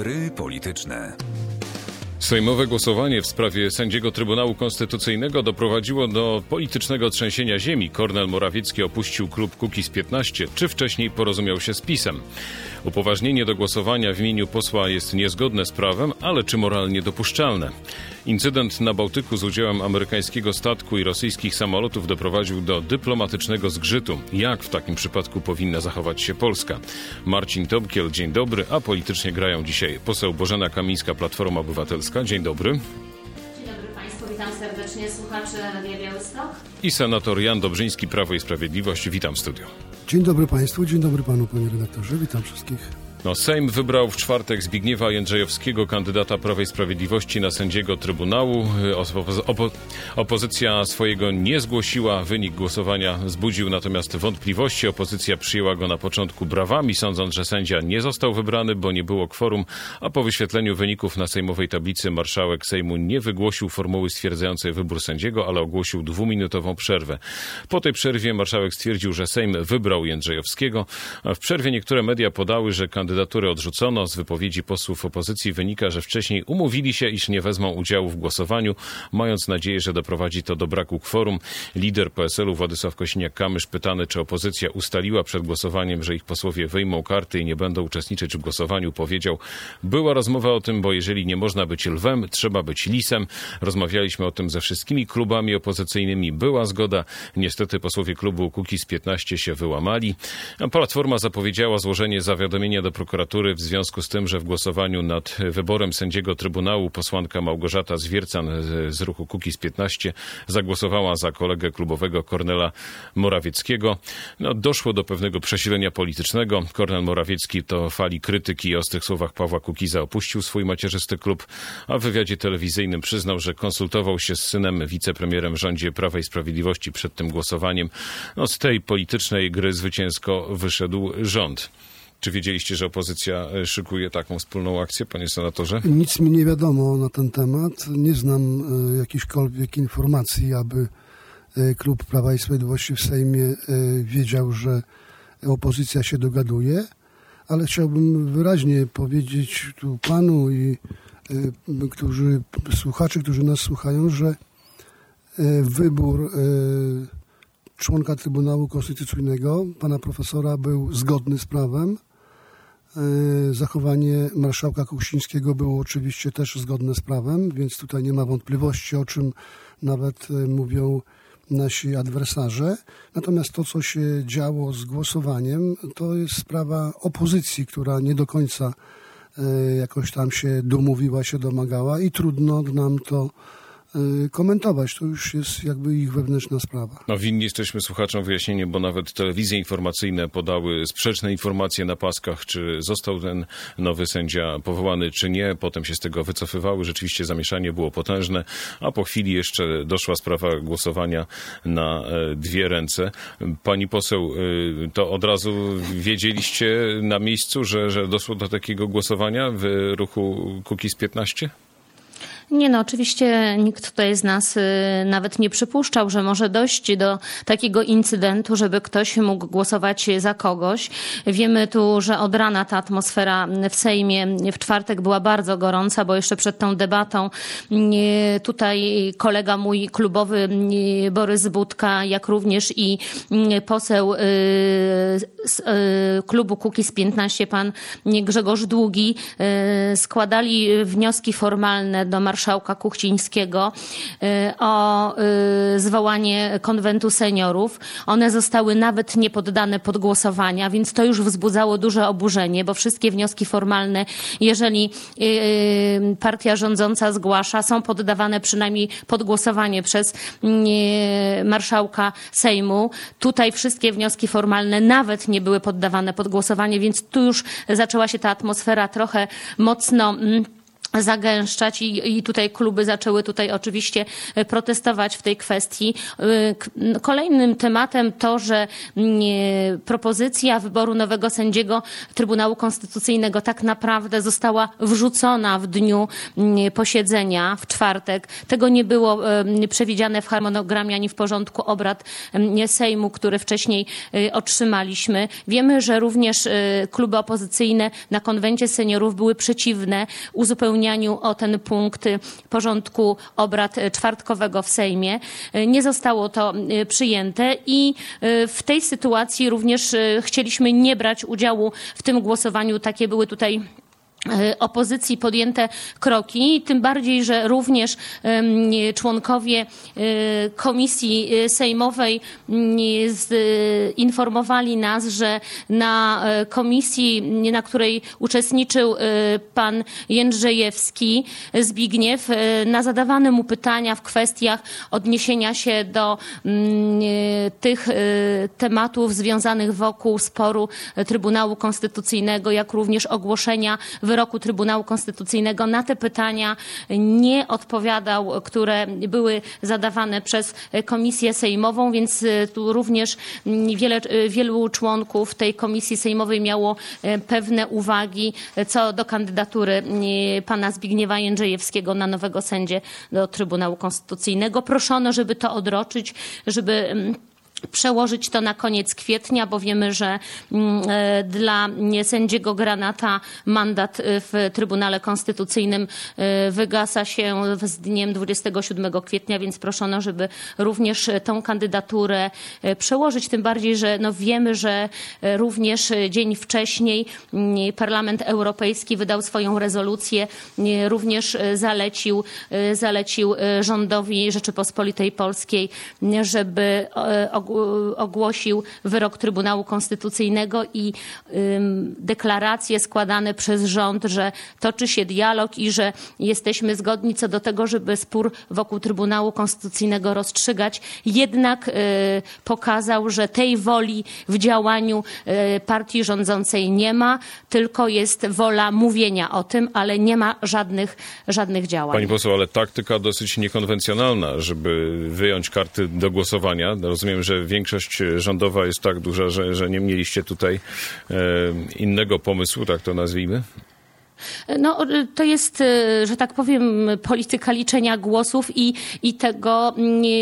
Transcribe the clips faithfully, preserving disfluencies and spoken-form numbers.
Gry polityczne. Sejmowe głosowanie w sprawie sędziego Trybunału Konstytucyjnego doprowadziło do politycznego trzęsienia ziemi. Kornel Morawiecki opuścił klub Kukiz piętnaście, czy wcześniej porozumiał się z PiS-em. Upoważnienie do głosowania w imieniu posła jest niezgodne z prawem, ale czy moralnie dopuszczalne? Incydent na Bałtyku z udziałem amerykańskiego statku i rosyjskich samolotów doprowadził do dyplomatycznego zgrzytu. Jak w takim przypadku powinna zachować się Polska? Marcin Tomkiel, dzień dobry, a politycznie grają dzisiaj poseł Bożena Kamińska, Platforma Obywatelska. Dzień dobry. Dzień dobry Państwu, witam serdecznie słuchaczy Radia Białystok. I senator Jan Dobrzyński, Prawo i Sprawiedliwość. Witam w studiu. Dzień dobry Państwu, dzień dobry Panu, Panie redaktorze, witam wszystkich. No, Sejm wybrał w czwartek Zbigniewa Jędrzejowskiego, kandydata Prawa i Sprawiedliwości na sędziego Trybunału. Opo- opo- opozycja swojego nie zgłosiła. Wynik głosowania wzbudził natomiast wątpliwości. Opozycja przyjęła go na początku brawami, sądząc, że sędzia nie został wybrany, bo nie było kworum, a po wyświetleniu wyników na sejmowej tablicy marszałek Sejmu nie wygłosił formuły stwierdzającej wybór sędziego, ale ogłosił dwuminutową przerwę. Po tej przerwie marszałek stwierdził, że Sejm wybrał Jędrzejowskiego. A w przerwie niektóre media podały, że kandydat Kandydatury odrzucono. Z wypowiedzi posłów opozycji wynika, że wcześniej umówili się, iż nie wezmą udziału w głosowaniu, mając nadzieję, że doprowadzi to do braku kworum. Lider P S L u Władysław Kosiniak-Kamysz, pytany, czy opozycja ustaliła przed głosowaniem, że ich posłowie wyjmą karty i nie będą uczestniczyć w głosowaniu, powiedział: była rozmowa o tym, bo jeżeli nie można być lwem, trzeba być lisem. Rozmawialiśmy o tym ze wszystkimi klubami opozycyjnymi. Była zgoda. Niestety posłowie klubu Kukiz piętnaście się wyłamali. Platforma zapowiedziała złożenie zawiadomienia do prokuratury w związku z tym, że w głosowaniu nad wyborem sędziego Trybunału posłanka Małgorzata Zwiercan z ruchu Kukiz piętnaście zagłosowała za kolegę klubowego Kornela Morawieckiego. No, doszło do pewnego przesilenia politycznego. Kornel Morawiecki to fali krytyki i ostrych słowach Pawła Kukiza opuścił swój macierzysty klub, a w wywiadzie telewizyjnym przyznał, że konsultował się z synem, wicepremierem w rządzie Prawa i Sprawiedliwości przed tym głosowaniem. No, z tej politycznej gry zwycięsko wyszedł rząd. Czy wiedzieliście, że opozycja szykuje taką wspólną akcję, panie senatorze? Nic mi nie wiadomo na ten temat. Nie znam e, jakichkolwiek informacji, aby e, klub Prawa i Sprawiedliwości w Sejmie e, wiedział, że opozycja się dogaduje, ale chciałbym wyraźnie powiedzieć tu panu i e, którzy, słuchacze, którzy nas słuchają, że e, wybór e, członka Trybunału Konstytucyjnego, pana profesora, był zgodny z prawem. Zachowanie marszałka Kuchcińskiego było oczywiście też zgodne z prawem, więc tutaj nie ma wątpliwości, o czym nawet mówią nasi adwersarze. Natomiast to, co się działo z głosowaniem, to jest sprawa opozycji, która nie do końca jakoś tam się domówiła, się domagała i trudno nam to komentować. To już jest jakby ich wewnętrzna sprawa. No, winni jesteśmy słuchaczom wyjaśnienie, bo nawet telewizje informacyjne podały sprzeczne informacje na paskach, czy został ten nowy sędzia powołany, czy nie. Potem się z tego wycofywały. Rzeczywiście zamieszanie było potężne, a po chwili jeszcze doszła sprawa głosowania na dwie ręce. Pani poseł, to od razu wiedzieliście na miejscu, że, że doszło do takiego głosowania w ruchu Kukiz piętnaście? Nie no, oczywiście nikt tutaj z nas y, nawet nie przypuszczał, że może dojść do takiego incydentu, żeby ktoś mógł głosować za kogoś. Wiemy tu, że od rana ta atmosfera w Sejmie w czwartek była bardzo gorąca, bo jeszcze przed tą debatą y, tutaj kolega mój klubowy y, Borys Budka, jak również i y, poseł y, z y, klubu Kukiz piętnaście, pan Grzegorz Długi, y, składali wnioski formalne do marszałka marszałka Kuchcińskiego o zwołanie konwentu seniorów. One zostały nawet nie poddane pod głosowania, więc to już wzbudzało duże oburzenie, bo wszystkie wnioski formalne, jeżeli partia rządząca zgłasza, są poddawane przynajmniej pod głosowanie przez marszałka Sejmu. Tutaj wszystkie wnioski formalne nawet nie były poddawane pod głosowanie, więc tu już zaczęła się ta atmosfera trochę mocno zagęszczać i, i tutaj kluby zaczęły tutaj oczywiście protestować w tej kwestii. Kolejnym tematem to, że propozycja wyboru nowego sędziego Trybunału Konstytucyjnego tak naprawdę została wrzucona w dniu posiedzenia w czwartek. Tego nie było przewidziane w harmonogramie ani w porządku obrad Sejmu, który wcześniej otrzymaliśmy. Wiemy, że również kluby opozycyjne na konwencie seniorów były przeciwne uzupełnieniu o ten punkt porządku obrad czwartkowego w Sejmie. Nie zostało to przyjęte i w tej sytuacji również chcieliśmy nie brać udziału w tym głosowaniu. Takie były tutaj opozycji podjęte kroki, tym bardziej, że również członkowie komisji sejmowej informowali nas, że na komisji, na której uczestniczył pan Jędrzejewski Zbigniew, na zadawane mu pytania w kwestiach odniesienia się do tych tematów związanych wokół sporu Trybunału Konstytucyjnego, jak również ogłoszenia wyroku Trybunału Konstytucyjnego, na te pytania nie odpowiadał, które były zadawane przez Komisję Sejmową, więc tu również wiele, wielu członków tej Komisji Sejmowej miało pewne uwagi co do kandydatury pana Zbigniewa Jędrzejewskiego na nowego sędzię do Trybunału Konstytucyjnego. Proszono, żeby to odroczyć, żeby przełożyć to na koniec kwietnia, bo wiemy, że dla sędziego Granata mandat w Trybunale Konstytucyjnym wygasa się z dniem dwudziestego siódmego kwietnia, więc proszono, żeby również tą kandydaturę przełożyć. Tym bardziej, że no wiemy, że również dzień wcześniej Parlament Europejski wydał swoją rezolucję, również zalecił, zalecił rządowi Rzeczypospolitej Polskiej, żeby ogłosił wyrok Trybunału Konstytucyjnego i ym, deklaracje składane przez rząd, że toczy się dialog i że jesteśmy zgodni co do tego, żeby spór wokół Trybunału Konstytucyjnego rozstrzygać. Jednak y, pokazał, że tej woli w działaniu y, partii rządzącej nie ma, tylko jest wola mówienia o tym, ale nie ma żadnych, żadnych działań. Pani poseł, ale taktyka dosyć niekonwencjonalna, żeby wyjąć karty do głosowania. Rozumiem, że większość rządowa jest tak duża, że, że nie mieliście tutaj e, innego pomysłu, tak to nazwijmy? No, to jest, że tak powiem, polityka liczenia głosów i, i tego,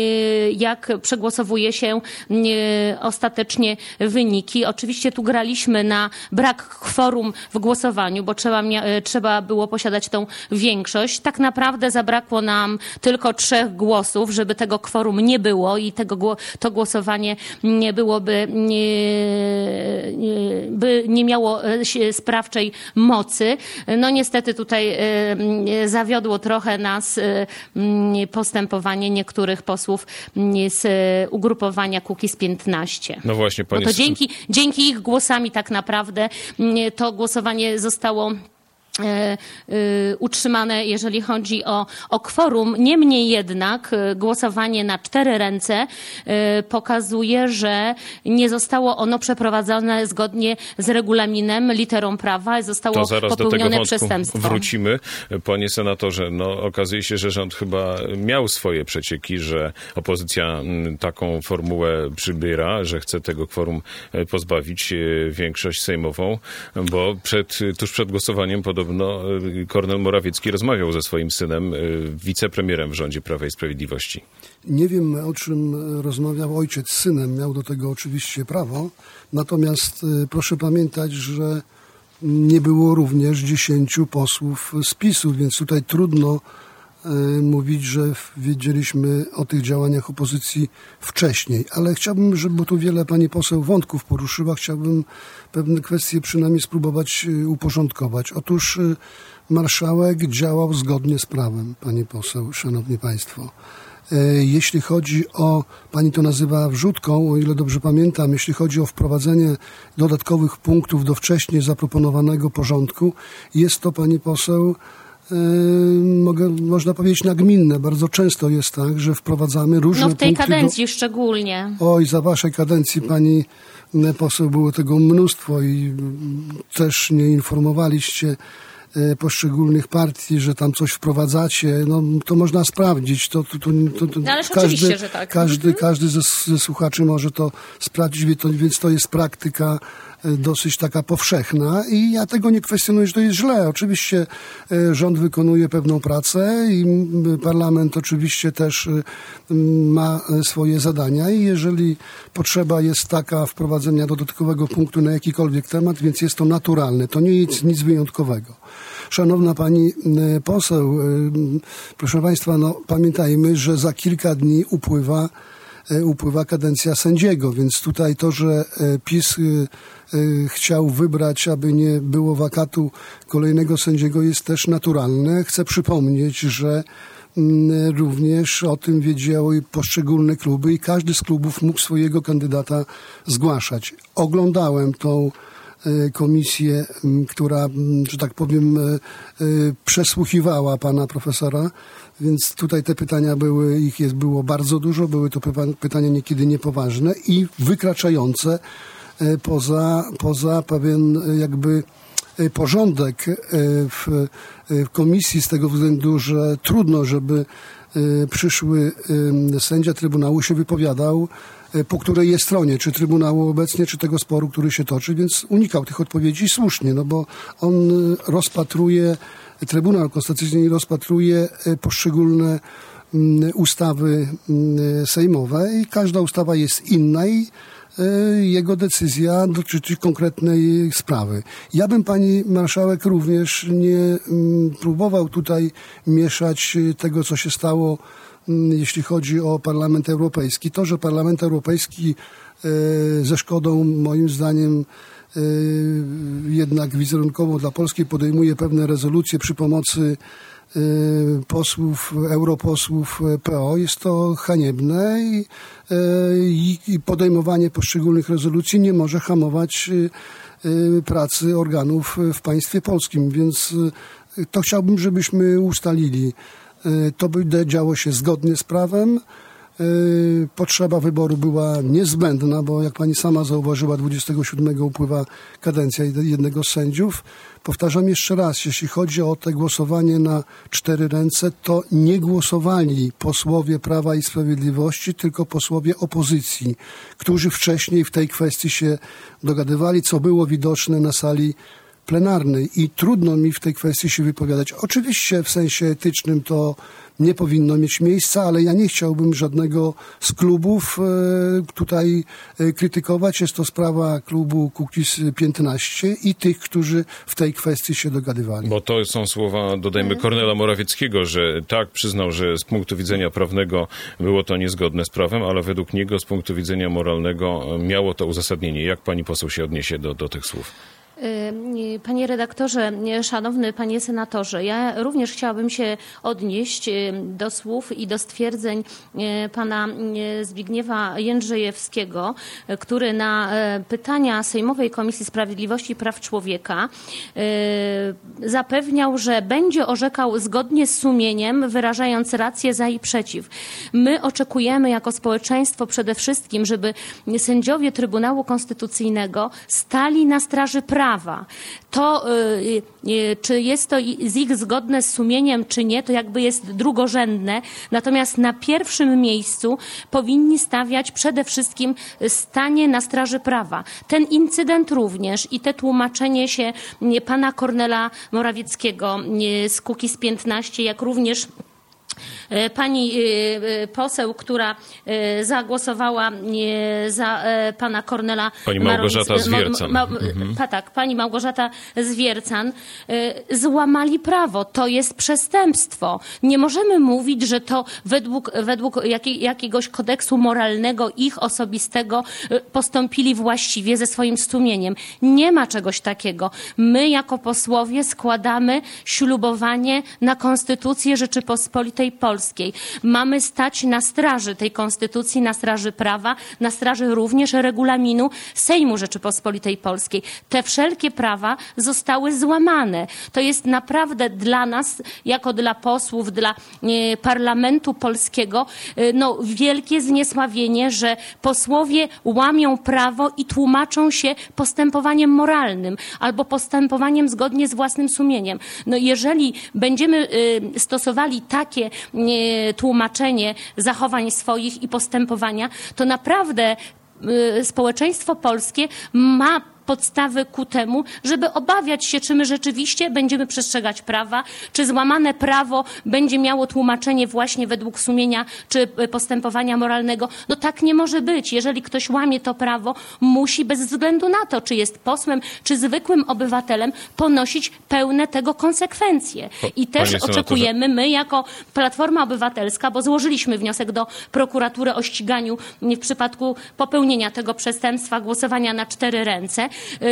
jak przegłosowuje się ostatecznie wyniki. Oczywiście tu graliśmy na brak kworum w głosowaniu, bo trzeba, trzeba było posiadać tą większość. Tak naprawdę zabrakło nam tylko trzech głosów, żeby tego kworum nie było i tego, to głosowanie nie byłoby, nie, by nie miało sprawczej mocy. No niestety tutaj y, zawiodło trochę nas y, y, postępowanie niektórych posłów y, z ugrupowania Kukiz piętnaście. No właśnie, pani... Bo to dzięki, dzięki ich głosami tak naprawdę y, to głosowanie zostało utrzymane, jeżeli chodzi o, o kworum. Niemniej jednak głosowanie na cztery ręce pokazuje, że nie zostało ono przeprowadzone zgodnie z regulaminem, literą prawa. Zostało to zaraz popełnione do tego przestępstwo. Wrócimy. Panie senatorze, no okazuje się, że rząd chyba miał swoje przecieki, że opozycja taką formułę przybiera, że chce tego kworum pozbawić większość sejmową, bo przed, tuż przed głosowaniem podobno No, Kornel Morawiecki rozmawiał ze swoim synem, wicepremierem w rządzie Prawa i Sprawiedliwości. Nie wiem, o czym rozmawiał ojciec z synem. Miał do tego oczywiście prawo. Natomiast proszę pamiętać, że nie było również dziesięciu posłów z PiS-u, więc tutaj trudno mówić, że wiedzieliśmy o tych działaniach opozycji wcześniej. Ale chciałbym, żeby tu wiele pani poseł wątków poruszyła, chciałbym pewne kwestie przynajmniej spróbować uporządkować. Otóż marszałek działał zgodnie z prawem, pani poseł, szanowni państwo. Jeśli chodzi o, pani to nazywa wrzutką, o ile dobrze pamiętam, jeśli chodzi o wprowadzenie dodatkowych punktów do wcześniej zaproponowanego porządku, jest to, pani poseł, Mogę, można powiedzieć nagminne. Bardzo często jest tak, że wprowadzamy różne punkty. No w tej kadencji do... szczególnie. Oj, za waszej kadencji, pani poseł, było tego mnóstwo i też nie informowaliście poszczególnych partii, że tam coś wprowadzacie, no to można sprawdzić. To, to, to, to, to no, ależ każdy, oczywiście, że tak. Każdy, mhm. każdy ze, ze słuchaczy może to sprawdzić, więc to jest praktyka dosyć taka powszechna i ja tego nie kwestionuję, że to jest źle. Oczywiście rząd wykonuje pewną pracę i parlament oczywiście też ma swoje zadania i jeżeli potrzeba jest taka wprowadzenia dodatkowego punktu na jakikolwiek temat, więc jest to naturalne. To nie jest nic wyjątkowego. Szanowna pani poseł, proszę państwa, no pamiętajmy, że za kilka dni upływa upływa kadencja sędziego, więc tutaj to, że PiS chciał wybrać, aby nie było wakatu kolejnego sędziego, jest też naturalne. Chcę przypomnieć, że również o tym wiedziały poszczególne kluby i każdy z klubów mógł swojego kandydata zgłaszać. Oglądałem tą komisję, która, że tak powiem, przesłuchiwała pana profesora, więc tutaj te pytania były, ich jest, było bardzo dużo, były to pytania niekiedy niepoważne i wykraczające poza, poza pewien jakby porządek w, w komisji z tego względu, że trudno, żeby przyszły sędzia Trybunału się wypowiadał, po której jest stronie, czy Trybunału obecnie, czy tego sporu, który się toczy, więc unikał tych odpowiedzi słusznie, no bo on rozpatruje, Trybunał Konstytucyjny rozpatruje poszczególne ustawy sejmowe i każda ustawa jest inna i jego decyzja dotyczy konkretnej sprawy. Ja bym pani marszałek również nie próbował tutaj mieszać tego, co się stało, jeśli chodzi o Parlament Europejski. To, że Parlament Europejski ze szkodą, moim zdaniem, jednak wizerunkowo dla Polski podejmuje pewne rezolucje przy pomocy posłów, europosłów P O. Jest to haniebne i, i podejmowanie poszczególnych rezolucji nie może hamować pracy organów w państwie polskim, więc to chciałbym, żebyśmy ustalili. To by działo się zgodnie z prawem. Potrzeba wyboru była niezbędna, bo jak pani sama zauważyła, dwudziestego siódmego upływa kadencja jednego z sędziów. Powtarzam jeszcze raz, jeśli chodzi o te głosowanie na cztery ręce, to nie głosowali posłowie Prawa i Sprawiedliwości, tylko posłowie opozycji, którzy wcześniej w tej kwestii się dogadywali, co było widoczne na sali plenarnej i trudno mi w tej kwestii się wypowiadać. Oczywiście w sensie etycznym to nie powinno mieć miejsca, ale ja nie chciałbym żadnego z klubów tutaj krytykować. Jest to sprawa klubu Kukiz piętnaście i tych, którzy w tej kwestii się dogadywali. Bo to są słowa, dodajmy, Kornela Morawieckiego, że tak, przyznał, że z punktu widzenia prawnego było to niezgodne z prawem, ale według niego z punktu widzenia moralnego miało to uzasadnienie. Jak pani poseł się odniesie do, do tych słów? Panie redaktorze, szanowny panie senatorze, ja również chciałabym się odnieść do słów i do stwierdzeń pana Zbigniewa Jędrzejewskiego, który na pytania Sejmowej Komisji Sprawiedliwości i Praw Człowieka zapewniał, że będzie orzekał zgodnie z sumieniem, wyrażając racje za i przeciw. My oczekujemy jako społeczeństwo przede wszystkim, żeby sędziowie Trybunału Konstytucyjnego stali na straży prawa. To, y, y, czy jest to z ich zgodne z sumieniem, czy nie, to jakby jest drugorzędne. Natomiast na pierwszym miejscu powinni stawiać przede wszystkim stanie na straży prawa. Ten incydent również i te tłumaczenie się pana Kornela Morawieckiego z Kukiz piętnaście, jak również pani poseł, która zagłosowała za pana Kornela... Pani Małgorzata Zwiercan. Ma, ma, mhm. Tak, pani Małgorzata Zwiercan złamali prawo. To jest przestępstwo. Nie możemy mówić, że to według, według jakiej, jakiegoś kodeksu moralnego ich osobistego postąpili właściwie ze swoim sumieniem. Nie ma czegoś takiego. My jako posłowie składamy ślubowanie na Konstytucję Rzeczypospolitej Rzeczypospolitej Polskiej. Mamy stać na straży tej konstytucji, na straży prawa, na straży również regulaminu Sejmu Rzeczypospolitej Polskiej. Te wszelkie prawa zostały złamane. To jest naprawdę dla nas, jako dla posłów, dla e, parlamentu polskiego, e, no, wielkie zniesławienie, że posłowie łamią prawo i tłumaczą się postępowaniem moralnym albo postępowaniem zgodnie z własnym sumieniem. No, jeżeli będziemy e, stosowali takie e, tłumaczenie zachowań swoich i postępowania, to naprawdę e, społeczeństwo polskie ma podstawy ku temu, żeby obawiać się, czy my rzeczywiście będziemy przestrzegać prawa, czy złamane prawo będzie miało tłumaczenie właśnie według sumienia, czy postępowania moralnego. No tak nie może być. Jeżeli ktoś łamie to prawo, musi bez względu na to, czy jest posłem, czy zwykłym obywatelem, ponosić pełne tego konsekwencje. I też oczekujemy my jako Platforma Obywatelska, bo złożyliśmy wniosek do prokuratury o ściganiu w przypadku popełnienia tego przestępstwa, głosowania na cztery ręce,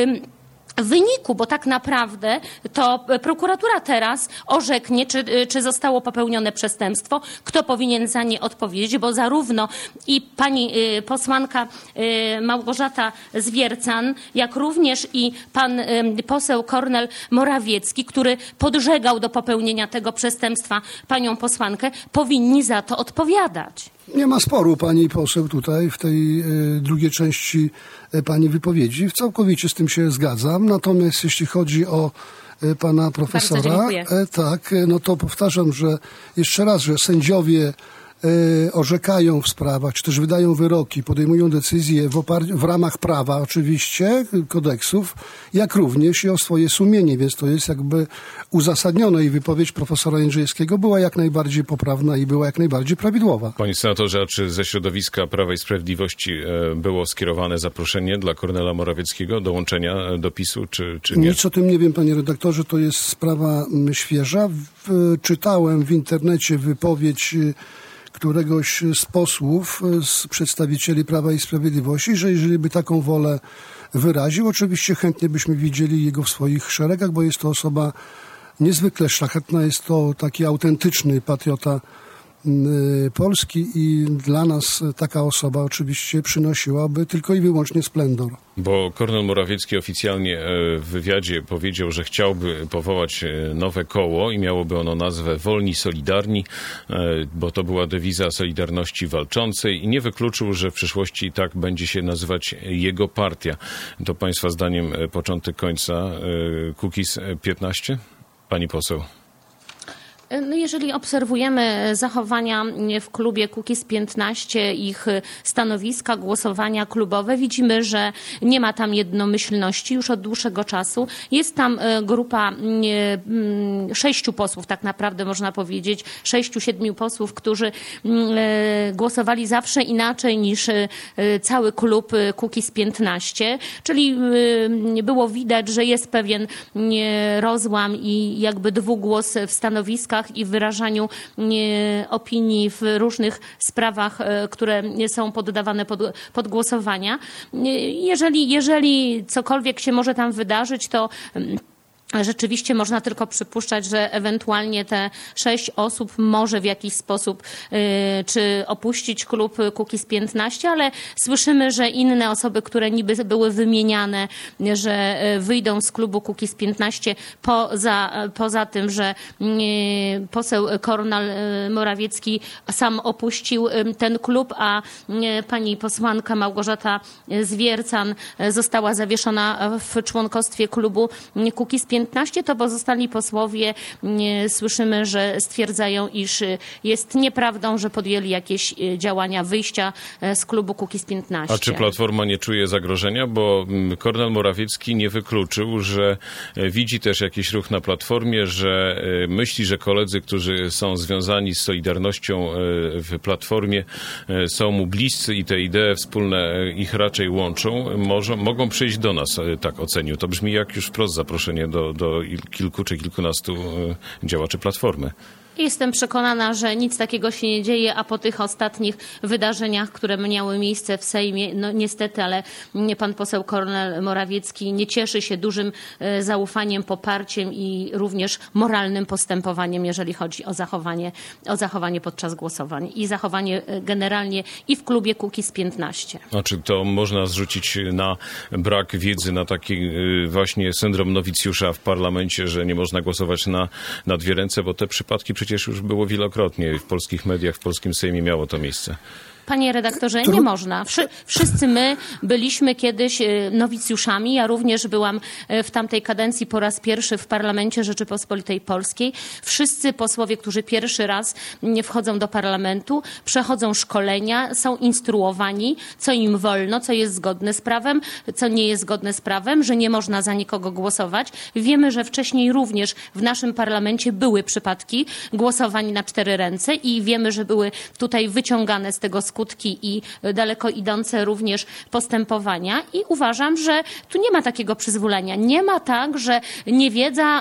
w wyniku, bo tak naprawdę to prokuratura teraz orzeknie, czy, czy zostało popełnione przestępstwo, kto powinien za nie odpowiedzieć, bo zarówno i pani posłanka Małgorzata Zwiercan, jak również i pan poseł Kornel Morawiecki, który podżegał do popełnienia tego przestępstwa panią posłankę, powinni za to odpowiadać. Nie ma sporu, pani poseł, tutaj w tej y, drugiej części y, pani wypowiedzi. Całkowicie z tym się zgadzam. Natomiast jeśli chodzi o y, pana profesora, y, tak, y, no to powtarzam, że jeszcze raz, że sędziowie y, orzekają w sprawach, czy też wydają wyroki, podejmują decyzje w, opar- w ramach prawa oczywiście, kodeksów, jak również i o swoje sumienie, więc to jest jakby uzasadnione i wypowiedź profesora Jędrzejewskiego była jak najbardziej poprawna i była jak najbardziej prawidłowa. Panie senatorze, a czy ze środowiska Prawa i Sprawiedliwości e, było skierowane zaproszenie dla Kornela Morawieckiego do łączenia do PiSu, czy, czy nie? Nic o tym nie wiem, panie redaktorze, to jest sprawa m, świeża. W, czytałem w internecie wypowiedź któregoś z posłów, z przedstawicieli Prawa i Sprawiedliwości, że jeżeli by taką wolę wyraził, oczywiście chętnie byśmy widzieli jego w swoich szeregach, bo jest to osoba niezwykle szlachetna, jest to taki autentyczny patriota Polski i dla nas taka osoba oczywiście przynosiłaby tylko i wyłącznie splendor. Bo Kornel Morawiecki oficjalnie w wywiadzie powiedział, że chciałby powołać nowe koło i miałoby ono nazwę Wolni Solidarni, bo to była dewiza Solidarności Walczącej i nie wykluczył, że w przyszłości tak będzie się nazywać jego partia. To państwa zdaniem początek końca Kukiz piętnaście? Pani poseł. No jeżeli obserwujemy zachowania w klubie Kukiz piętnaście, ich stanowiska, głosowania klubowe, widzimy, że nie ma tam jednomyślności już od dłuższego czasu. Jest tam grupa sześciu posłów, tak naprawdę można powiedzieć, sześciu, siedmiu posłów, którzy głosowali zawsze inaczej niż cały klub Kukiz piętnaście, czyli było widać, że jest pewien rozłam i jakby dwugłos w stanowiskach i w wyrażaniu opinii w różnych sprawach, które są poddawane pod, pod głosowania. Jeżeli, jeżeli cokolwiek się może tam wydarzyć, to rzeczywiście można tylko przypuszczać, że ewentualnie te sześć osób może w jakiś sposób y, czy opuścić klub Kukiz piętnaście, ale słyszymy, że inne osoby, które niby były wymieniane, że wyjdą z klubu Kukiz piętnaście poza, poza tym, że y, poseł Kornel Morawiecki sam opuścił ten klub, a y, pani posłanka Małgorzata Zwiercan została zawieszona w członkostwie klubu Kukiz piętnaście, to pozostali posłowie słyszymy, że stwierdzają, iż jest nieprawdą, że podjęli jakieś działania wyjścia z klubu Kukiz piętnaście. A czy Platforma nie czuje zagrożenia? Bo Kornel Morawiecki nie wykluczył, że widzi też jakiś ruch na Platformie, że myśli, że koledzy, którzy są związani z Solidarnością w Platformie, są mu bliscy i te idee wspólne ich raczej łączą, może, mogą przyjść do nas, tak ocenił. To brzmi jak już wprost zaproszenie do, do kilku czy kilkunastu działaczy Platformy. Jestem przekonana, że nic takiego się nie dzieje, a po tych ostatnich wydarzeniach, które miały miejsce w Sejmie, no niestety, ale pan poseł Kornel Morawiecki nie cieszy się dużym zaufaniem, poparciem i również moralnym postępowaniem, jeżeli chodzi o zachowanie, o zachowanie podczas głosowań i zachowanie generalnie i w klubie Kukiz piętnaście. A czy to można zrzucić na brak wiedzy, na taki właśnie syndrom nowicjusza w parlamencie, że nie można głosować na, na dwie ręce, bo te przypadki przecież już było wielokrotnie w polskich mediach, w polskim Sejmie miało to miejsce. Panie redaktorze, nie można. Wszy, wszyscy my byliśmy kiedyś nowicjuszami. Ja również byłam w tamtej kadencji po raz pierwszy w parlamencie Rzeczypospolitej Polskiej. Wszyscy posłowie, którzy pierwszy raz wchodzą do parlamentu, przechodzą szkolenia, są instruowani, co im wolno, co jest zgodne z prawem, co nie jest zgodne z prawem, że nie można za nikogo głosować. Wiemy, że wcześniej również w naszym parlamencie były przypadki głosowań na cztery ręce i wiemy, że były tutaj wyciągane z tego skutki i daleko idące również postępowania i uważam, że tu nie ma takiego przyzwolenia. Nie ma tak, że niewiedza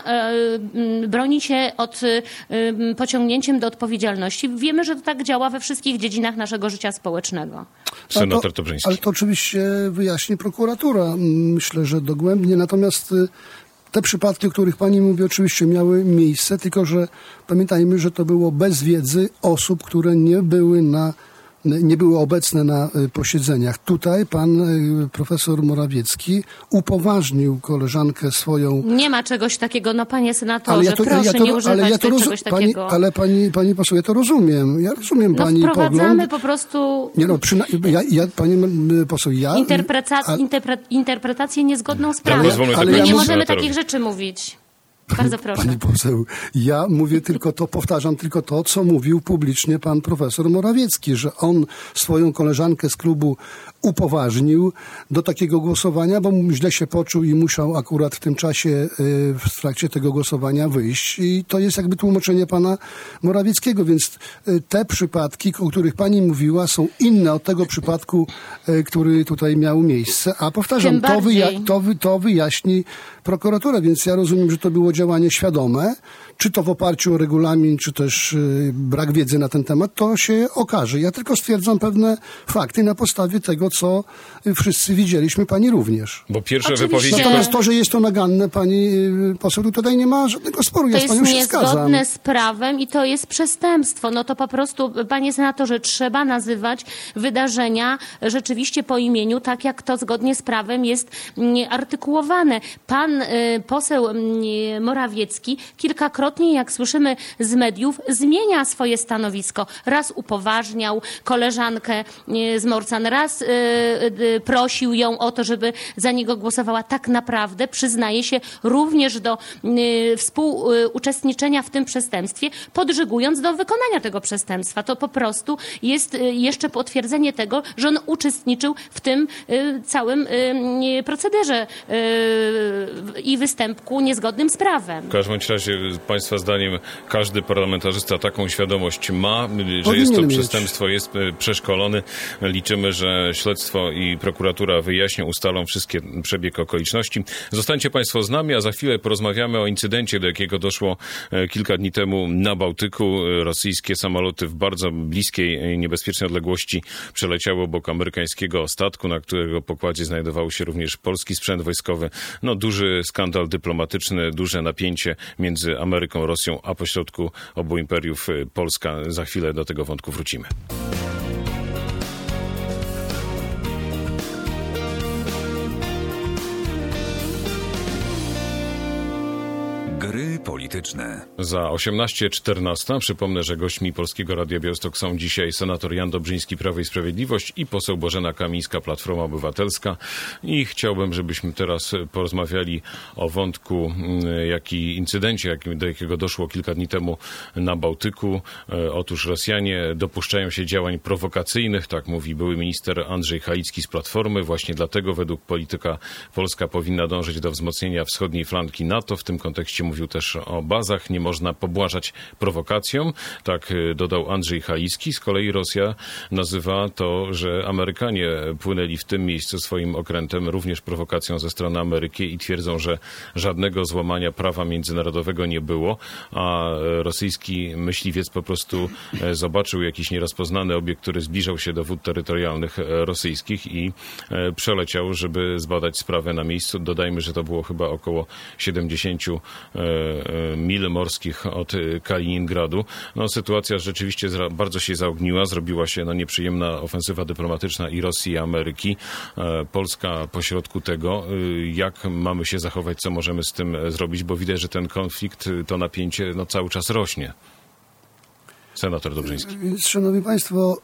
y, broni się od y, pociągnięciem do odpowiedzialności. Wiemy, że to tak działa we wszystkich dziedzinach naszego życia społecznego. Senator Tobrzyński. Ale to oczywiście wyjaśni prokuratura. Myślę, że dogłębnie. Natomiast te przypadki, o których pani mówi, oczywiście miały miejsce, tylko że pamiętajmy, że to było bez wiedzy osób, które nie były na nie były obecne na posiedzeniach. Tutaj pan profesor Morawiecki upoważnił koleżankę swoją... Nie ma czegoś takiego, no panie senatorze, ja to, proszę ja to, nie używać ale ja to roz... czegoś pani, takiego. Ale pani, pani poseł, ja to rozumiem. Ja rozumiem no pani wprowadzamy pogląd. po prostu... Nie no, przyna... ja, ja, pani poseł, ja... Interpretac... a... Interpre... Interpretację niezgodną z prawem. Ale, ale My ja nie mów... możemy takich rzeczy mówić. Bardzo proszę. Pani poseł, ja mówię tylko to, powtarzam tylko to, co mówił publicznie pan profesor Morawiecki, że on swoją koleżankę z klubu upoważnił do takiego głosowania, bo źle się poczuł i musiał akurat w tym czasie w trakcie tego głosowania wyjść. I to jest jakby tłumaczenie pana Morawieckiego, więc te przypadki, o których pani mówiła, są inne od tego przypadku, który tutaj miał miejsce. A powtarzam, to, wyja- to, wy- to wyjaśni prokuratura, więc ja rozumiem, że to było działanie świadome, czy to w oparciu o regulamin, czy też y, brak wiedzy na ten temat, to się okaże. Ja tylko stwierdzam pewne fakty na podstawie tego, co wszyscy widzieliśmy, pani również. Bo pierwsze Oczywiście. wypowiedzi... Natomiast to, że jest to naganne, pani poseł, tutaj nie ma żadnego sporu. To Ja z panią jest się zgadzam. niezgodne z prawem i to jest przestępstwo. No to po prostu, panie senatorze, trzeba nazywać wydarzenia rzeczywiście po imieniu, tak jak to zgodnie z prawem jest artykułowane. Pan y, poseł y, Morawiecki kilkakrotnie, jak słyszymy z mediów, zmienia swoje stanowisko. Raz upoważniał koleżankę y, z Morcan, raz y, y, prosił ją o to, żeby za niego głosowała. Tak naprawdę przyznaje się również do y, współuczestniczenia w tym przestępstwie, podżygując do wykonania tego przestępstwa. To po prostu jest y, jeszcze potwierdzenie tego, że on uczestniczył w tym y, całym y, procederze y, i występku niezgodnym z prawem. W każdym razie, państwa zdaniem, każdy parlamentarzysta taką świadomość ma, że Powinien jest to mieć. przestępstwo, jest przeszkolony. Liczymy, że śledztwo i prokuratura wyjaśnią, ustalą wszystkie przebieg okoliczności. Zostańcie państwo z nami, a za chwilę porozmawiamy o incydencie, do jakiego doszło kilka dni temu na Bałtyku. Rosyjskie samoloty w bardzo bliskiej, niebezpiecznej odległości przeleciały obok amerykańskiego statku, na którego pokładzie znajdował się również polski sprzęt wojskowy. No, duży skandal dyplomatyczny, duże napięcie między Ameryką, Rosją, a pośrodku obu imperiów Polska. Za chwilę do tego wątku wrócimy. Gry polityczne. Za osiemnaście czternaście przypomnę, że gośćmi Polskiego Radia Białystok są dzisiaj senator Jan Dobrzyński, Prawo i Sprawiedliwość, i poseł Bożena Kamińska, Platforma Obywatelska. I chciałbym, żebyśmy teraz porozmawiali o wątku, jaki incydencie, do jakiego doszło kilka dni temu na Bałtyku. Otóż Rosjanie dopuszczają się działań prowokacyjnych, tak mówi były minister Andrzej Halicki z Platformy. Właśnie dlatego według polityka Polska powinna dążyć do wzmocnienia wschodniej flanki NATO. W tym kontekście mówi mówił też o bazach. Nie można pobłażać prowokacjom. Tak dodał Andrzej Halicki. Z kolei Rosja nazywa to, że Amerykanie płynęli w tym miejscu swoim okrętem również prowokacją ze strony Ameryki i twierdzą, że żadnego złamania prawa międzynarodowego nie było, a rosyjski myśliwiec po prostu zobaczył jakiś nierozpoznany obiekt, który zbliżał się do wód terytorialnych rosyjskich i przeleciał, żeby zbadać sprawę na miejscu. Dodajmy, że to było chyba około siedemdziesiąt mil morskich od Kaliningradu. No, sytuacja rzeczywiście bardzo się zaogniła, zrobiła się no, nieprzyjemna ofensywa dyplomatyczna i Rosji, i Ameryki. Polska pośrodku tego. Jak mamy się zachować, co możemy z tym zrobić, bo widać, że ten konflikt, to napięcie no, cały czas rośnie. Senator Dobrzyński. Szanowni Państwo,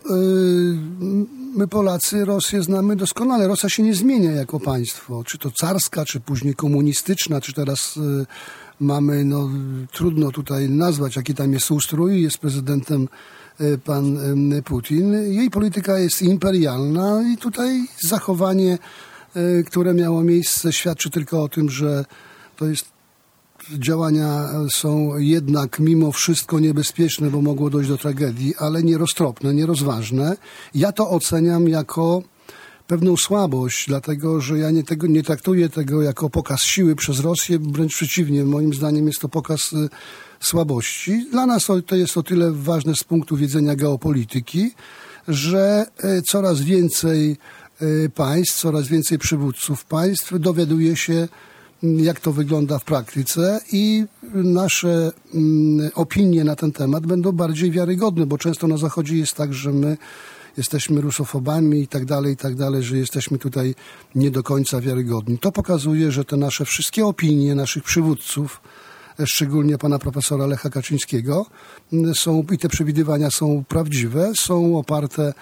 my Polacy Rosję znamy doskonale. Rosja się nie zmienia jako państwo. Czy to carska, czy później komunistyczna, czy teraz mamy, no trudno tutaj nazwać, jaki tam jest ustrój. Jest prezydentem pan Putin. Jej polityka jest imperialna i tutaj zachowanie, które miało miejsce, świadczy tylko o tym, że to jest działania są jednak mimo wszystko niebezpieczne, bo mogło dojść do tragedii, ale nieroztropne, nierozważne. Ja to oceniam jako pewną słabość, dlatego że ja nie, tego, nie traktuję tego jako pokaz siły przez Rosję, wręcz przeciwnie. Moim zdaniem jest to pokaz y, słabości. Dla nas to jest o tyle ważne z punktu widzenia geopolityki, że y, coraz więcej y, państw, coraz więcej przywódców państw dowiaduje się, jak to wygląda w praktyce i nasze mm, opinie na ten temat będą bardziej wiarygodne, bo często na Zachodzie jest tak, że my jesteśmy rusofobami i tak dalej, i tak dalej, że jesteśmy tutaj nie do końca wiarygodni. To pokazuje, że te nasze wszystkie opinie naszych przywódców, szczególnie pana profesora Lecha Kaczyńskiego, są i te przewidywania są prawdziwe, są oparte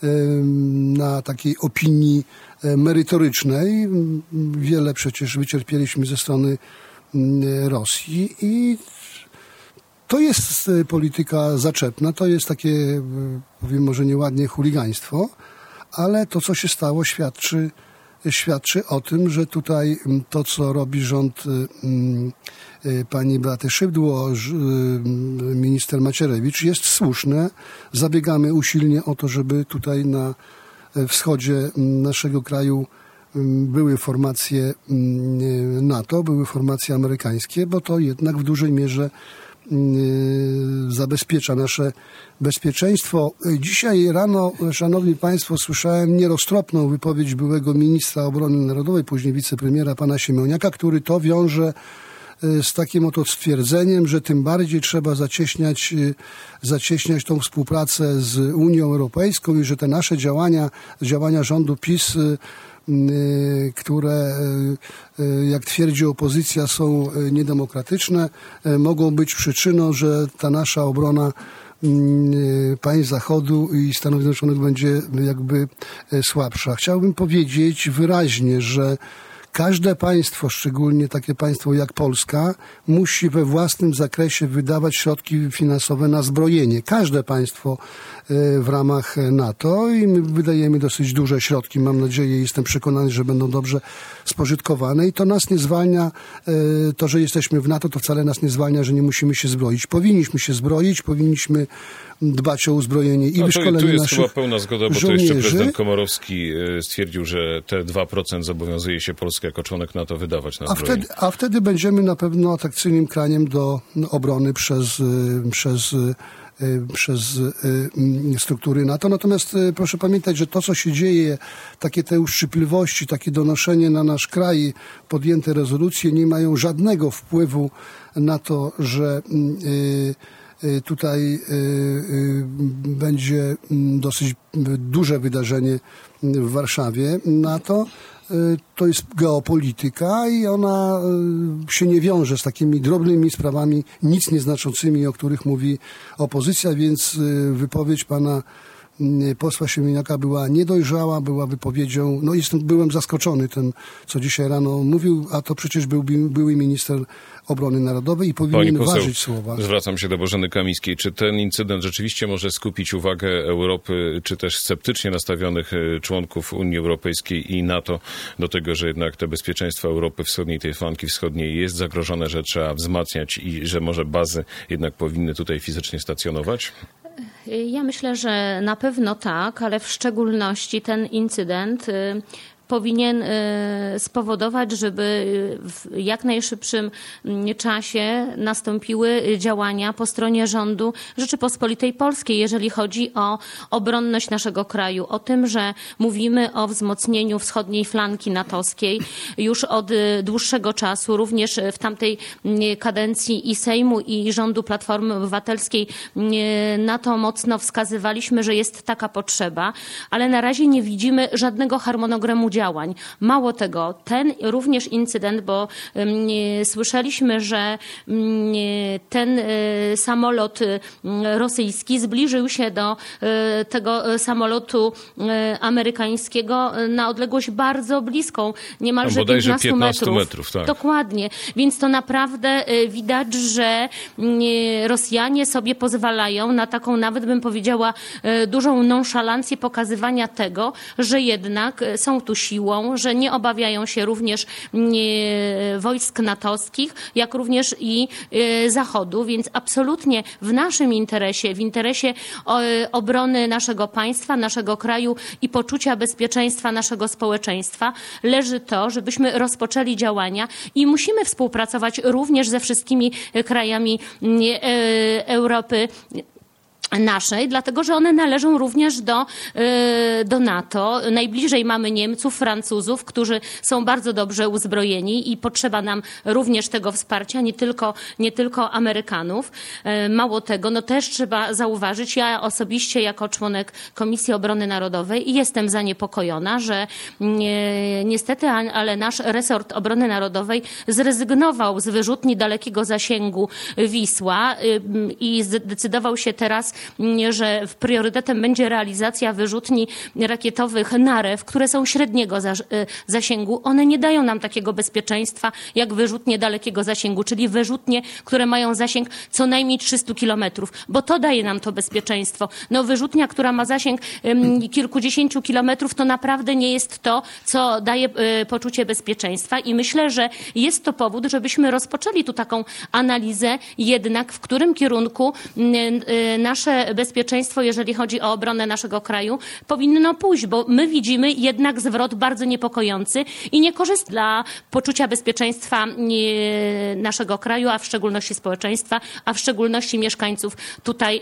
na takiej opinii merytorycznej. Wiele przecież wycierpieliśmy ze strony Rosji i to jest polityka zaczepna, to jest takie, powiem może nieładnie, chuligaństwo, ale to, co się stało, świadczy, świadczy o tym, że tutaj to, co robi rząd pani Beaty Szydło, minister Macierewicz, jest słuszne. Zabiegamy usilnie o to, żeby tutaj na wschodzie naszego kraju były formacje NATO, były formacje amerykańskie, bo to jednak w dużej mierze zabezpiecza nasze bezpieczeństwo. Dzisiaj rano, szanowni państwo, słyszałem nieroztropną wypowiedź byłego ministra obrony narodowej, później wicepremiera pana Siemoniaka, który to wiąże z takim oto stwierdzeniem, że tym bardziej trzeba zacieśniać, zacieśniać tą współpracę z Unią Europejską i że te nasze działania, działania rządu PiS, które, jak twierdzi opozycja, są niedemokratyczne, mogą być przyczyną, że ta nasza obrona państw Zachodu i Stanów Zjednoczonych będzie jakby słabsza. Chciałbym powiedzieć wyraźnie, że każde państwo, szczególnie takie państwo jak Polska, musi we własnym zakresie wydawać środki finansowe na zbrojenie. Każde państwo w ramach NATO i my wydajemy dosyć duże środki. Mam nadzieję, jestem przekonany, że będą dobrze spożytkowane i to nas nie zwalnia, to, że jesteśmy w NATO, to wcale nas nie zwalnia, że nie musimy się zbroić. Powinniśmy się zbroić, powinniśmy dbać o uzbrojenie i no, wyszkolenie tu jest naszych chyba pełna zgoda, bo żołnierzy. to jeszcze prezydent Komorowski stwierdził, że te dwa procent zobowiązuje się Polska jako członek NATO wydawać na a zbrojenie. wtedy, a wtedy będziemy na pewno atrakcyjnym krajem do obrony przez, przez, przez struktury NATO. Natomiast proszę pamiętać, że to, co się dzieje, takie te uszczypliwości, takie donoszenie na nasz kraj, podjęte rezolucje nie mają żadnego wpływu na to, że tutaj będzie dosyć duże wydarzenie w Warszawie NATO. To jest geopolityka i ona się nie wiąże z takimi drobnymi sprawami, nic nieznaczącymi, o których mówi opozycja, więc wypowiedź pana posła Siemoniaka była niedojrzała, była wypowiedzią, no jestem, byłem zaskoczony tym, co dzisiaj rano mówił, a to przecież był były minister obrony narodowej i powinien poseł, ważyć słowa. Zwracam się do Bożeny Kamińskiej. Czy ten incydent rzeczywiście może skupić uwagę Europy, czy też sceptycznie nastawionych członków Unii Europejskiej i NATO do tego, że jednak to bezpieczeństwo Europy Wschodniej, tej flanki wschodniej jest zagrożone, że trzeba wzmacniać i że może bazy jednak powinny tutaj fizycznie stacjonować? Ja myślę, że na pewno tak, ale w szczególności ten incydent powinien spowodować, żeby w jak najszybszym czasie nastąpiły działania po stronie rządu Rzeczypospolitej Polskiej, jeżeli chodzi o obronność naszego kraju. O tym, że mówimy o wzmocnieniu wschodniej flanki natowskiej już od dłuższego czasu, również w tamtej kadencji i Sejmu, i rządu Platformy Obywatelskiej na to mocno wskazywaliśmy, że jest taka potrzeba, ale na razie nie widzimy żadnego harmonogramu działań. Działań. Mało tego, ten również incydent, bo um, słyszeliśmy, że um, ten y, samolot y, rosyjski zbliżył się do y, tego samolotu y, amerykańskiego na odległość bardzo bliską, niemalże piętnaście metrów. metrów tak. Dokładnie. Więc to naprawdę y, widać, że y, Rosjanie sobie pozwalają na taką, nawet bym powiedziała, y, dużą nonszalancję pokazywania tego, że jednak y, są tu siły, że nie obawiają się również wojsk natowskich, jak również i Zachodu, więc absolutnie w naszym interesie, w interesie obrony naszego państwa, naszego kraju i poczucia bezpieczeństwa naszego społeczeństwa leży to, żebyśmy rozpoczęli działania i musimy współpracować również ze wszystkimi krajami Europy naszej, dlatego że one należą również do, do NATO. Najbliżej mamy Niemców, Francuzów, którzy są bardzo dobrze uzbrojeni i potrzeba nam również tego wsparcia, nie tylko, nie tylko Amerykanów. Mało tego, no też trzeba zauważyć, ja osobiście jako członek Komisji Obrony Narodowej jestem zaniepokojona, że niestety, ale nasz resort obrony narodowej zrezygnował z wyrzutni dalekiego zasięgu Wisła i zdecydował się teraz, że priorytetem będzie realizacja wyrzutni rakietowych Narew, które są średniego zasięgu. One nie dają nam takiego bezpieczeństwa jak wyrzutnie dalekiego zasięgu, czyli wyrzutnie, które mają zasięg co najmniej trzysta kilometrów, bo to daje nam to bezpieczeństwo. No wyrzutnia, która ma zasięg um, kilkudziesięciu kilometrów, to naprawdę nie jest to, co daje y, poczucie bezpieczeństwa i myślę, że jest to powód, żebyśmy rozpoczęli tu taką analizę jednak, w którym kierunku y, y, nasze bezpieczeństwo, jeżeli chodzi o obronę naszego kraju, powinno pójść, bo my widzimy jednak zwrot bardzo niepokojący i niekorzystny dla poczucia bezpieczeństwa naszego kraju, a w szczególności społeczeństwa, a w szczególności mieszkańców tutaj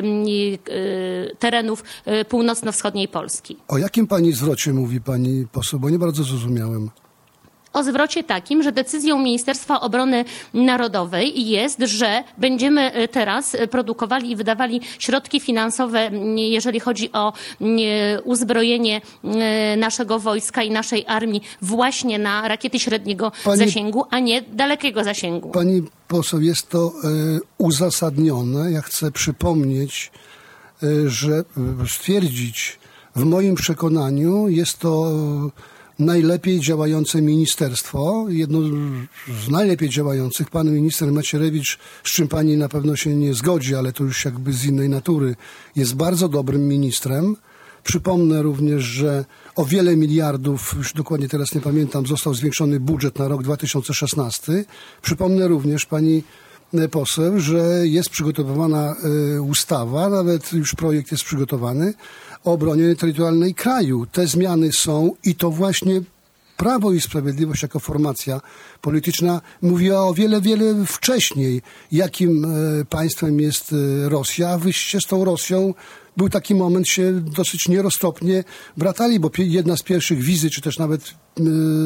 terenów północno-wschodniej Polski. O jakim pani zwrocie mówi pani poseł, bo nie bardzo zrozumiałem. O zwrocie takim, że decyzją Ministerstwa Obrony Narodowej jest, że będziemy teraz produkowali i wydawali środki finansowe, jeżeli chodzi o uzbrojenie naszego wojska i naszej armii właśnie na rakiety średniego pani, zasięgu, a nie dalekiego zasięgu. Pani poseł, jest to y, uzasadnione. Ja chcę przypomnieć, y, że stwierdzić, w moim przekonaniu jest to najlepiej działające ministerstwo, jedno z najlepiej działających, pan minister Macierewicz, z czym pani na pewno się nie zgodzi, ale to już jakby z innej natury, jest bardzo dobrym ministrem. Przypomnę również, że o wiele miliardów, już dokładnie teraz nie pamiętam, został zwiększony budżet na rok dwa tysiące szesnasty. Przypomnę również pani poseł, że jest przygotowywana ustawa, nawet już projekt jest przygotowany, o obronie terytorialnej kraju. Te zmiany są i to właśnie Prawo i Sprawiedliwość jako formacja polityczna mówiła o wiele, wiele wcześniej, jakim państwem jest Rosja. Wyście z tą Rosją, był taki moment, się dosyć nieroztropnie bratali, bo jedna z pierwszych wizyt, czy też nawet yy,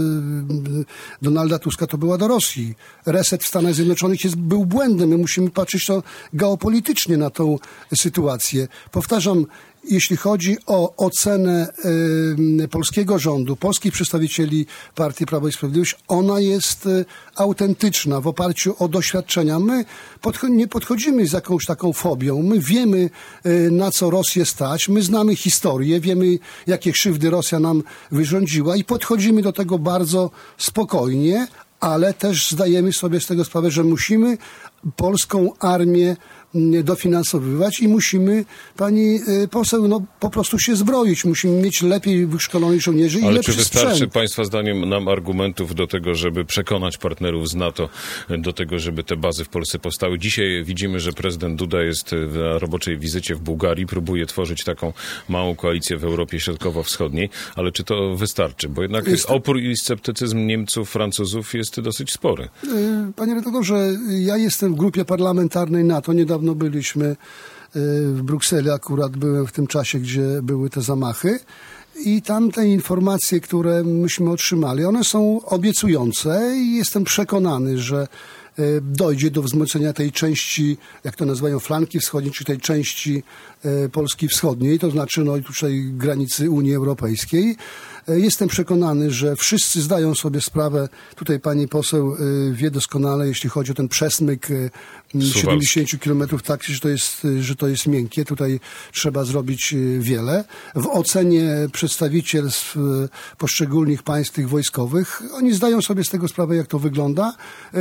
Donalda Tuska to była do Rosji. Reset w Stanach Zjednoczonych jest, był błędem. My musimy patrzeć to geopolitycznie na tą sytuację. Powtarzam, jeśli chodzi o ocenę y, polskiego rządu, polskich przedstawicieli Partii Prawo i Sprawiedliwość, ona jest y, autentyczna w oparciu o doświadczenia. My podcho- nie podchodzimy z jakąś taką fobią. My wiemy, y, na co Rosja Rosję stać. My znamy historię, wiemy, jakie krzywdy Rosja nam wyrządziła i podchodzimy do tego bardzo spokojnie, ale też zdajemy sobie z tego sprawę, że musimy polską armię dofinansowywać i musimy, pani poseł, no po prostu się zbroić. Musimy mieć lepiej wyszkolonych żołnierzy i Ale lepszy czy wystarczy sprzęt. Państwa zdaniem nam argumentów do tego, żeby przekonać partnerów z NATO do tego, żeby te bazy w Polsce powstały? Dzisiaj widzimy, że prezydent Duda jest na roboczej wizycie w Bułgarii, próbuje tworzyć taką małą koalicję w Europie Środkowo-Wschodniej, ale czy to wystarczy? Bo jednak jest... opór i sceptycyzm Niemców, Francuzów jest dosyć spory. Panie redaktorze, ja jestem w grupie parlamentarnej NATO. Niedawno byliśmy w Brukseli, akurat byłem w tym czasie, gdzie były te zamachy i tam te informacje, które myśmy otrzymali, one są obiecujące i jestem przekonany, że dojdzie do wzmocnienia tej części, jak to nazywają, flanki wschodniej, czy tej części Polski wschodniej, to znaczy no tutaj granicy Unii Europejskiej. Jestem przekonany, że wszyscy zdają sobie sprawę, tutaj pani poseł wie doskonale, jeśli chodzi o ten przesmyk siedemdziesiąt kilometrów, tak, że to jest, że to jest miękkie. Tutaj trzeba zrobić wiele. W ocenie przedstawicielstw poszczególnych państw tych wojskowych, oni zdają sobie z tego sprawę, jak to wygląda.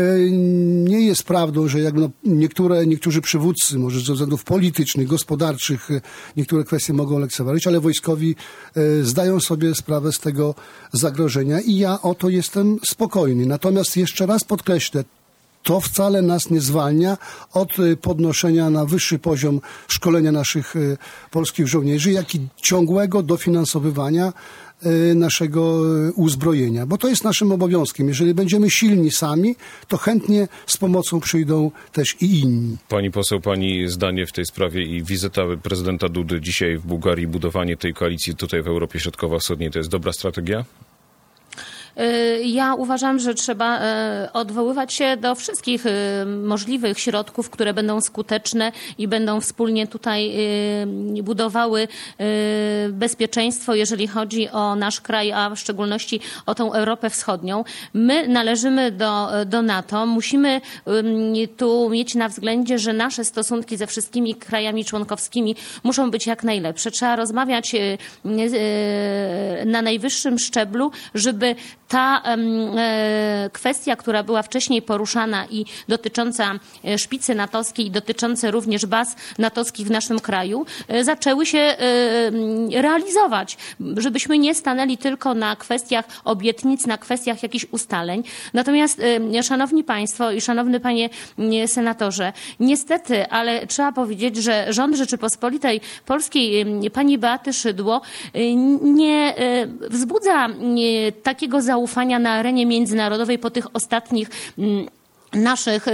Nie jest prawdą, że jak no niektóre, niektórzy przywódcy, może ze względów politycznych, gospodarczych, niektóre kwestie mogą lekceważyć, ale wojskowi zdają sobie sprawę z tego zagrożenia i ja o to jestem spokojny. Natomiast jeszcze raz podkreślę, to wcale nas nie zwalnia od podnoszenia na wyższy poziom szkolenia naszych polskich żołnierzy, jak i ciągłego dofinansowywania naszego uzbrojenia, bo to jest naszym obowiązkiem. Jeżeli będziemy silni sami, to chętnie z pomocą przyjdą też i inni. Pani poseł, pani zdanie w tej sprawie i wizyta prezydenta Dudy dzisiaj w Bułgarii, budowanie tej koalicji tutaj w Europie Środkowo-Wschodniej, to jest dobra strategia? Ja uważam, że trzeba odwoływać się do wszystkich możliwych środków, które będą skuteczne i będą wspólnie tutaj budowały bezpieczeństwo, jeżeli chodzi o nasz kraj, a w szczególności o tą Europę Wschodnią. My należymy do, do NATO. Musimy tu mieć na względzie, że nasze stosunki ze wszystkimi krajami członkowskimi muszą być jak najlepsze. Trzeba rozmawiać na najwyższym szczeblu, żeby ta e, kwestia, która była wcześniej poruszana i dotycząca szpicy natowskiej i dotyczące również baz natowskich w naszym kraju, e, zaczęły się e, realizować, żebyśmy nie stanęli tylko na kwestiach obietnic, na kwestiach jakichś ustaleń. Natomiast, e, szanowni państwo i szanowny panie senatorze, niestety, ale trzeba powiedzieć, że rząd Rzeczypospolitej Polskiej pani Beaty Szydło e, nie e, wzbudza e, takiego zaufania ufania na arenie międzynarodowej po tych ostatnich naszych y,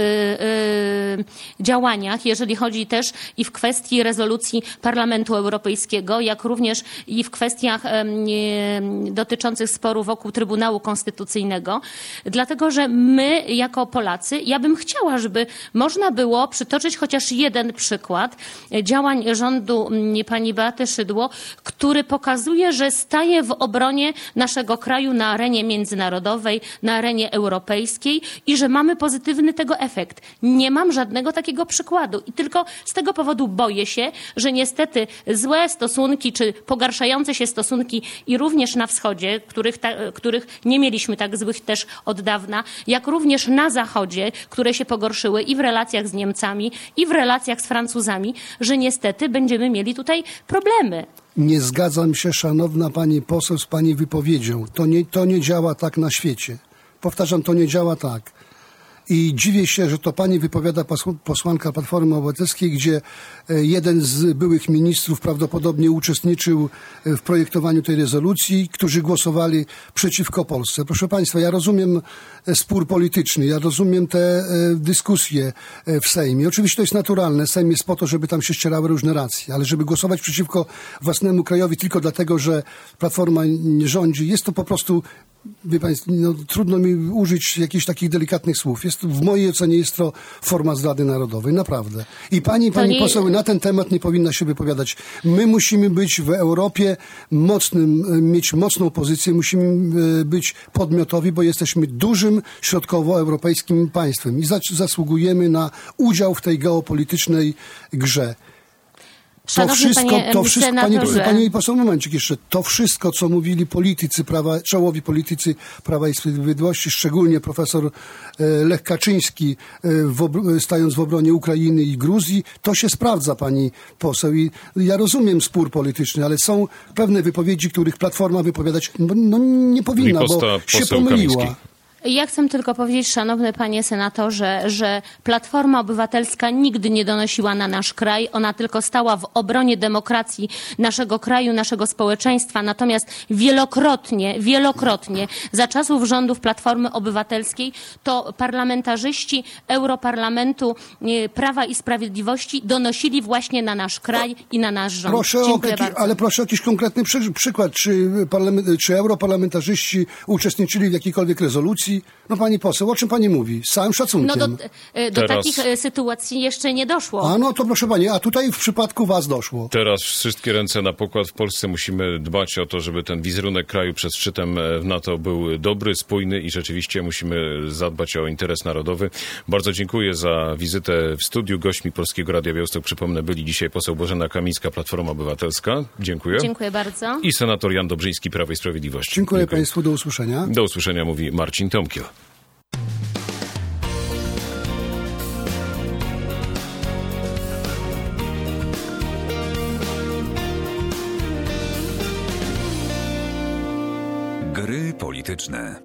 y, działaniach, jeżeli chodzi też i w kwestii rezolucji Parlamentu Europejskiego, jak również i w kwestiach y, y, dotyczących sporu wokół Trybunału Konstytucyjnego. Dlatego, że my jako Polacy, ja bym chciała, żeby można było przytoczyć chociaż jeden przykład działań rządu y, pani Beaty Szydło, który pokazuje, że staje w obronie naszego kraju na arenie międzynarodowej, na arenie europejskiej i że mamy pozytywne tego efekt. Nie mam żadnego takiego przykładu i tylko z tego powodu boję się, że niestety złe stosunki czy pogarszające się stosunki i również na wschodzie, których, ta, których nie mieliśmy tak złych też od dawna, jak również na zachodzie, które się pogorszyły i w relacjach z Niemcami, i w relacjach z Francuzami, że niestety będziemy mieli tutaj problemy. Nie zgadzam się, szanowna pani poseł, z pani wypowiedzią. To nie, to nie działa tak na świecie. Powtarzam, to nie działa tak. I dziwię się, że to pani wypowiada posłanka Platformy Obywatelskiej, gdzie jeden z byłych ministrów prawdopodobnie uczestniczył w projektowaniu tej rezolucji, którzy głosowali przeciwko Polsce. Proszę państwa, ja rozumiem spór polityczny, ja rozumiem te dyskusje w Sejmie. Oczywiście to jest naturalne. Sejm jest po to, żeby tam się ścierały różne racje, ale żeby głosować przeciwko własnemu krajowi tylko dlatego, że Platforma nie rządzi, jest to po prostu, wie państwo, no, trudno mi użyć jakichś takich delikatnych słów. Jest, w mojej ocenie jest to forma zdrady narodowej, naprawdę. I pani, pani nie... poseł na ten temat nie powinna się wypowiadać. My musimy być w Europie mocnym, mieć mocną pozycję, musimy być podmiotowi, bo jesteśmy dużym środkowoeuropejskim państwem i zasługujemy na udział w tej geopolitycznej grze. To Szanowny wszystko, panie to wszystko, panie, senatorze. panie poseł, momencik jeszcze, to wszystko, co mówili politycy prawa, czołowi politycy Prawa i Sprawiedliwości, szczególnie profesor e, Lech Kaczyński, e, w ob- stając w obronie Ukrainy i Gruzji, to się sprawdza, pani poseł. I ja rozumiem spór polityczny, ale są pewne wypowiedzi, których Platforma wypowiadać no, no, nie powinna, Riposta, bo się poseł pomyliła. Kamiński. Ja chcę tylko powiedzieć, szanowny panie senatorze, że Platforma Obywatelska nigdy nie donosiła na nasz kraj. Ona tylko stała w obronie demokracji naszego kraju, naszego społeczeństwa. Natomiast wielokrotnie, wielokrotnie za czasów rządów Platformy Obywatelskiej to parlamentarzyści Europarlamentu e, Prawa i Sprawiedliwości donosili właśnie na nasz kraj i na nasz rząd. Proszę o, Dziękuję taki- bardzo. ale proszę o jakiś konkretny przy, przykład. Czy, parlament, czy europarlamentarzyści uczestniczyli w jakiejkolwiek rezolucji? No pani poseł, o czym pani mówi? Z całym szacunkiem. No do, e, do Teraz- takich e, sytuacji jeszcze nie doszło. A no to proszę pani, a tutaj w przypadku was doszło. Teraz wszystkie ręce na pokład. W Polsce musimy dbać o to, żeby ten wizerunek kraju przed szczytem w NATO był dobry, spójny i rzeczywiście musimy zadbać o interes narodowy. Bardzo dziękuję za wizytę w studiu. Gośćmi Polskiego Radia Białystok, przypomnę, byli dzisiaj poseł Bożena Kamińska, Platforma Obywatelska. Dziękuję. Dziękuję bardzo. I senator Jan Dobrzyński, Prawo i Sprawiedliwość. Dziękuję, państwu, do usłyszenia. Do usłyszenia, mówi Marcin Tomkiel. Gry polityczne.